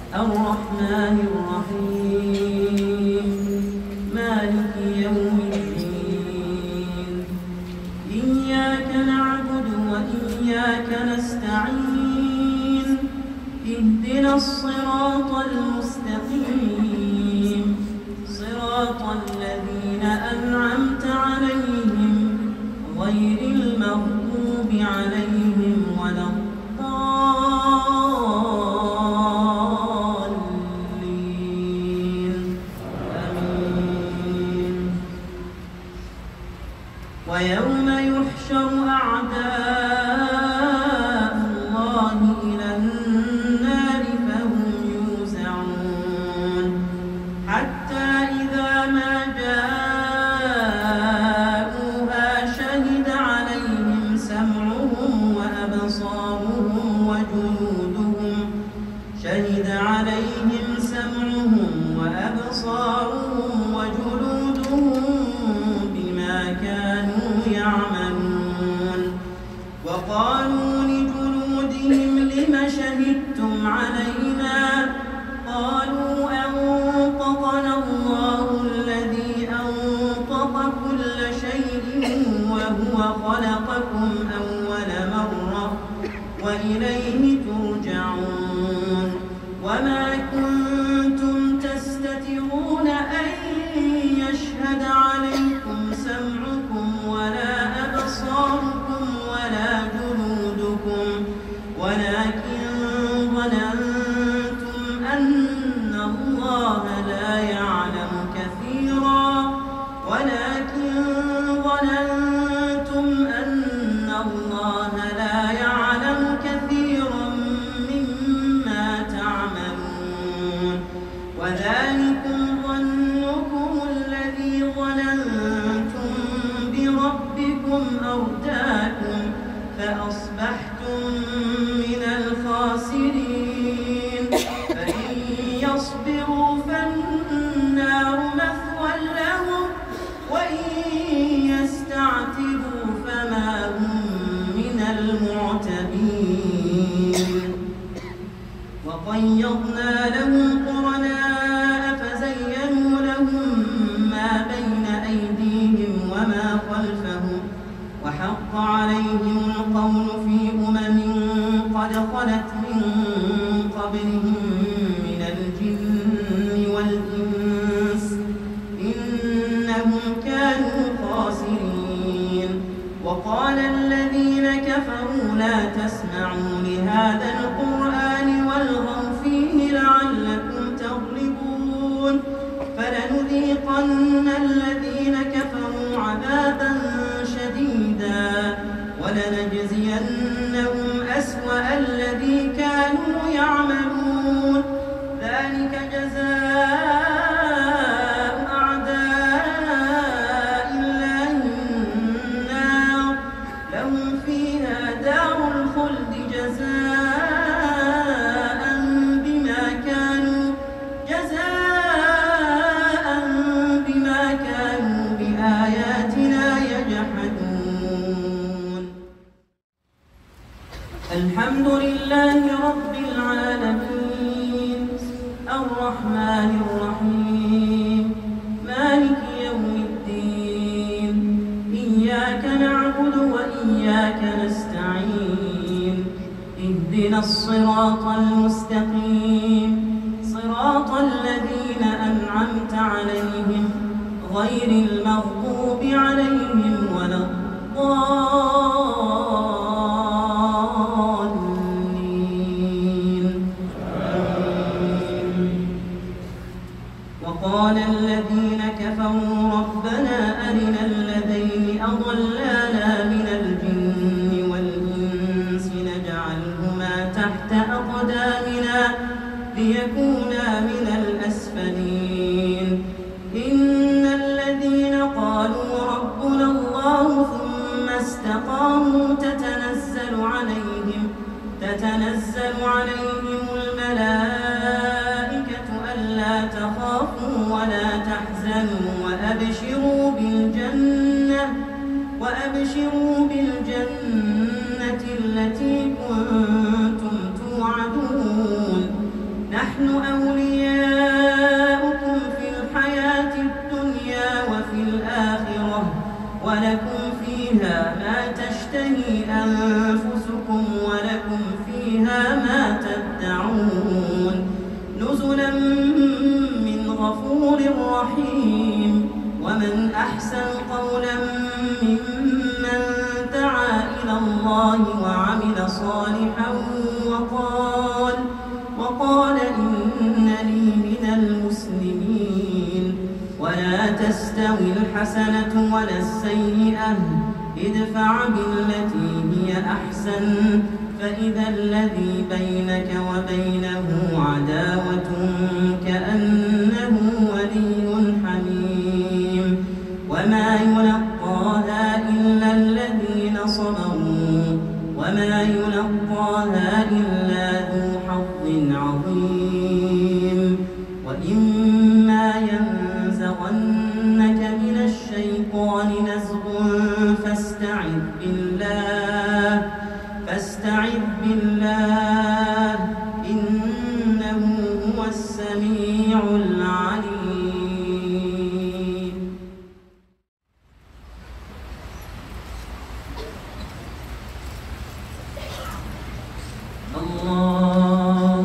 الرحمن الرحيم مالك يوم الدين إياك نعبد وإياك نستعين اهدنا الصراط المستقيم صراط الذين أنعمت عليهم غير المغضوب عليهم ولا الضالين آمين. ويوم يحشر أعداء الله إلى النار فهم يوزعون حتى إذا ما جاءوها شهد عليهم سمعهم وجلودهم بما كانوا يعملون. وقالوا لجلودهم لم شهدتم علينا قالوا أنطقنا الله الذي أنطق كل شيء وهو خلقكم أول مرة وإليه ترجعون. وما كنتم تستترون أن يشهد عليكم سمعكم ولا أبصاركم ولا جلودكم ولكن ظننتم أن الله لا يعلم كثيرا مما تعملون. وذلكم ظنكم الذي ظننتم بربكم أرداكم فأصبحتم من الخاسرين. فإن يصبروا فالنار مثوى لهم وإن يستعتبوا فما هم من المعتبين. وقيضنا لهم قرناء فزينوا لهم ما بين أيديهم وما خلفهم وحق عليهم القول في قد خلت من قبلهم من الجن والإنس إنهم كانوا خاسرين. وقال الذين كفروا لا تسمعوا لهذا القرآن والغوا فيه لعلكم تغلبون. فلنذيقن الذين كفروا عذابا شديدا ولنجزينهم أسوأ الذي كانوا يعملون. ذلك جزاء أعداء الله النار لهم فيها دار الخلد جزاء بما كانوا بآياتنا يجحدون. الحمد لله رب العالمين الرحمن الرحيم مالك يوم الدين إياك نعبد وإياك نستعين اهدنا الصراط المستقيم صراط الذين أنعمت عليهم غير المغضوب عليهم ولا الضالين. وقال الذين كفروا ربنا أرنا الذين أضلانا من الجن والإنس نجعلهما تحت أقدامنا ليكونا من الأسفلين. إن الذين قالوا ربنا الله ثم استقاموا تتنزل عليهم الملائكة ألا تخافوا ولا تحزنوا وأبشروا بالجنة التي كنتم توعدون. نحن منها ما تدعون نزلا من غفور رحيم. ومن أحسن قولا ممن دعا إلى الله وعمل صالحا وقال إنني من المسلمين. ولا تستوي الحسنة ولا السيئة ادفع بالتي هي أحسن فإذا الذي بينك وبينه عداوة كأنه ولي حميم. وما يلقاها إلا الذين صبروا وما يلقاها إلا ذو حظ عظيم. وإما ينزغنك من الشيطان نزغ فاستعذ بالله إنه هو السميع العليم. الله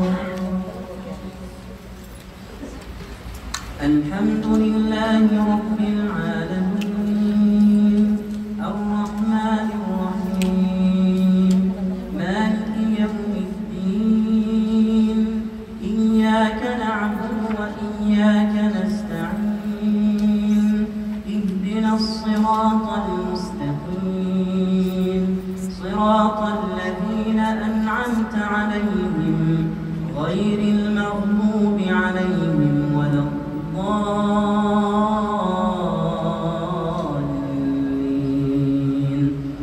الحمد لله رب العالمين الرحمن الرحيم مالك يوم الدين إياك نعبد وإياك نستعين اهدنا الصراط المستقيم صراط الذين أنعمت عليهم غير المغضوب عليهم ولا الضالين.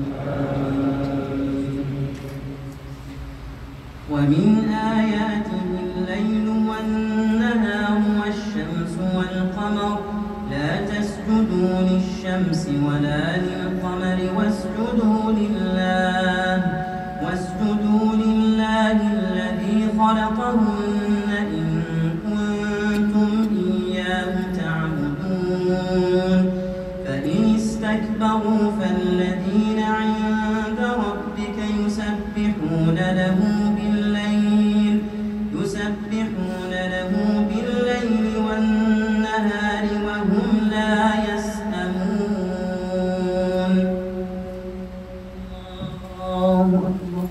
ومن آياته الليل والنهار والشمس والقمر لا تسجدوا للشمس ولا للقمر واسجدوا لله الذي خلقهن إن كنتم إياه تعبدون. فإن استكبروا فالذين عند ربك يسبحون له بالليل والنهار وهم لا يسأمون. الله أكبر.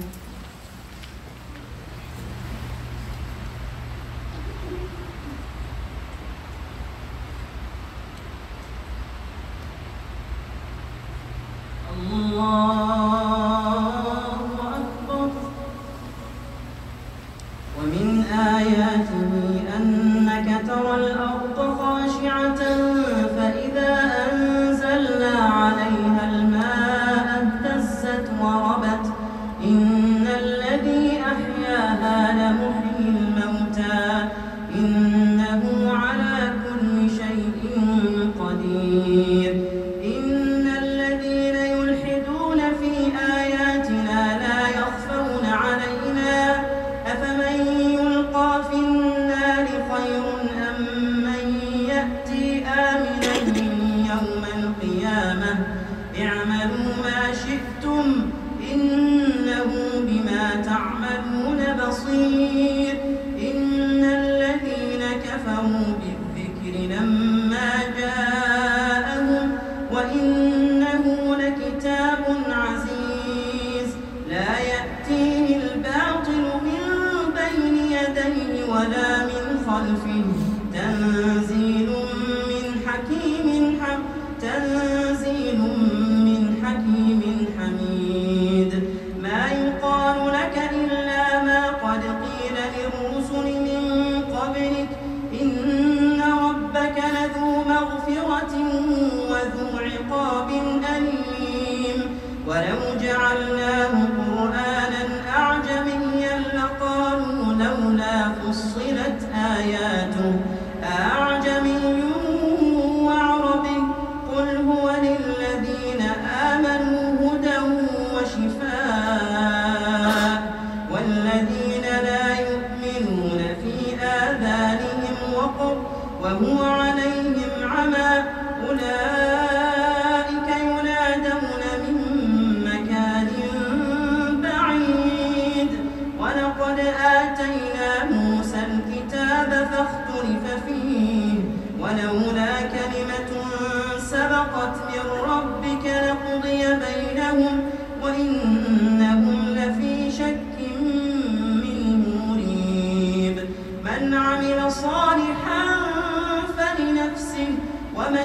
ومن آياته أنك ترى الأرض خاشعة فإذا أنزلنا عليها الماء اهتزت وربت إن الذي أحياها لمحيي الموتى إنه على كل شيء قدير. إن الذين يلحدون في آياتنا لا يخفون علينا أفمن يلقى في النار خير أم من يأتي آمنا يوم القيامة اعملوا ما شئتم إنه بما تعملون بصير. إن الذين كفروا بالذكر لما جاءهم وإنه لكتاب عزيز لا يأتيه الباطل من بين يديه ولا من خلفه تنزيل من حكيم حميد. ما يقال لك إلا ما قد قيل للرسل من قبلك إن ربك لذو مغفرة وذو عقاب أليم. ولو جعلناه قرآنا أعجميا لقالوا لولا فصلت آياته أعجمي وعربي قل هو للذين آمنوا هدى وشفاء والذين لا يؤمنون في آذانهم وقر وهو عليهم عمى أولئك ينادون من مكان بعيد ولقد ولولا كلمة سبقت من ربك لقضي بينهم وإنهم لفي شك منه مريب من عمل صالحا فلنفسه ومن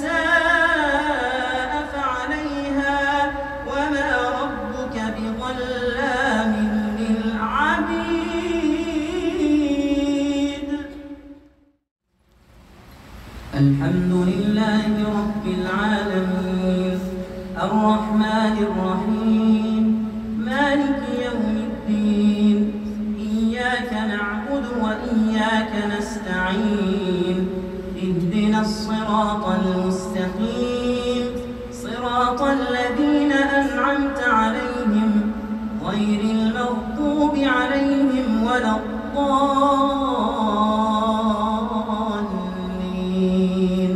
أساء فعليها وما ربك بظلام للعبيد. الحمد لله رب العالمين الرحمن الرحيم مالك يوم الدين إياك نعبد وإياك نستعين اهدنا الصراط المستقيم صراط الذين أنعمت عليهم غير المغضوب عليهم ولا الضالين.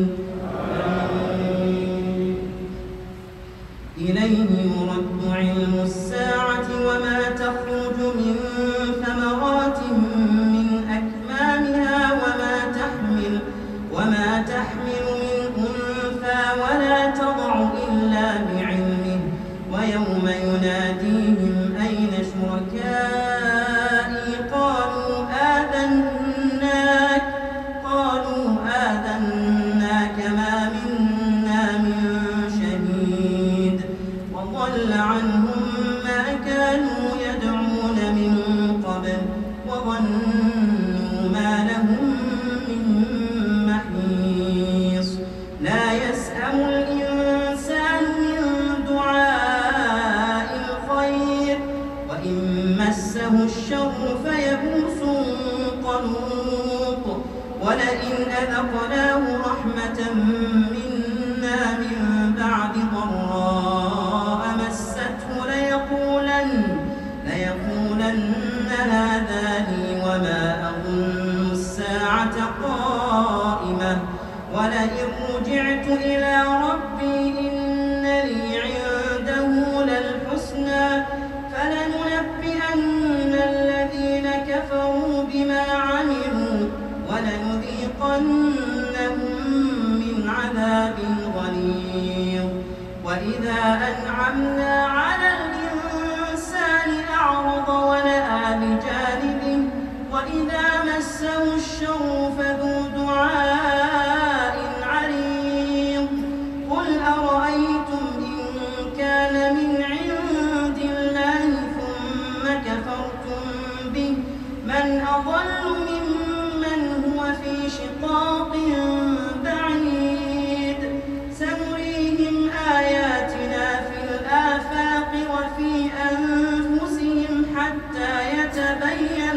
إليه يرد علم الساعة وما تخرج من ثمرات من أكمامها وما تحمل من أنثى ولا تضع إلا بعلمه ويوم يناديهم أين شركائي قالوا آذناك ما منا من شهيد وضل عنهم ما كانوا يدعون من قبل وظنوا ما لهم من محيص. لا يسأم الإنسان من دعاء الخير وإن مسه الشر فيئوس قنوط ولئن أذقناه رحمة منا من بعد ضراء مسته ليقولن هذا لي وما أظن الساعة قائمة ولئن رجعت إلى ربي إن لي عنده للحسنى فلننبئن الذين كفروا بما عملوا ولنذيقنهم من عذاب غليظ. وإذا أنعمنا على الإنسان أعرض ونأى بجانبه وإذا مسه الشر فذو دعاء عريض. قل أرأيتم إن كان من عند الله ثم كفرتم به من أضل ممن هو في شقاق بعيد. سنريهم آياتنا في الآفاق وفي أنفسهم حتى يتبين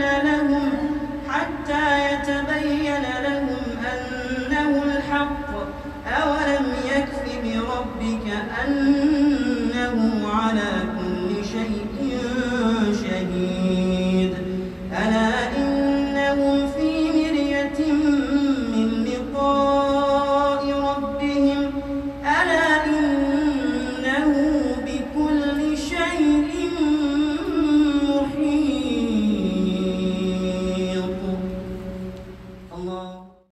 لهم أنه الحق. أولم يكف بربك أن